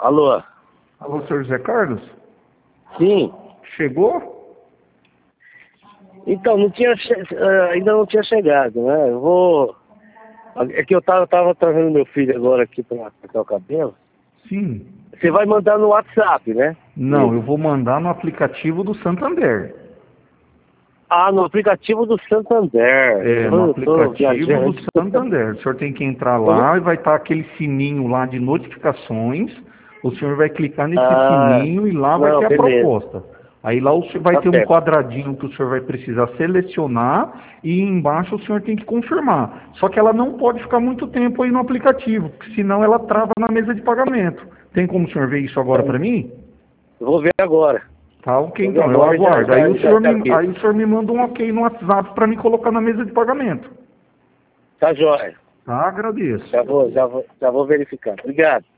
Alô? Alô, senhor José Carlos? Sim. Chegou? Então, ainda não tinha chegado, né? É que eu tava trazendo meu filho agora aqui pra cortar o cabelo. Sim. Você vai mandar no WhatsApp, né? Não, eu vou mandar no aplicativo do Santander. Ah, no aplicativo do Santander. No Eu tô aplicativo do viajando. Santander. O senhor tem que entrar lá e vai estar aquele sininho lá de notificações. O senhor vai clicar nesse sininho e lá vai Não, ter a beleza. proposta. Aí lá o senhor vai Tá ter um certo. quadradinho que o senhor vai precisar selecionar e embaixo o senhor tem que confirmar. Só que ela não pode ficar muito tempo aí no aplicativo, porque senão ela trava na mesa de pagamento. Tem como o senhor ver isso agora para mim? Eu vou ver agora. Tá, ok, Vou ver então, eu agora e aguardo. Aí o já. senhor me manda um ok no WhatsApp para me colocar na mesa de pagamento. Tá jóia. Tá, agradeço. Já vou verificar. Obrigado.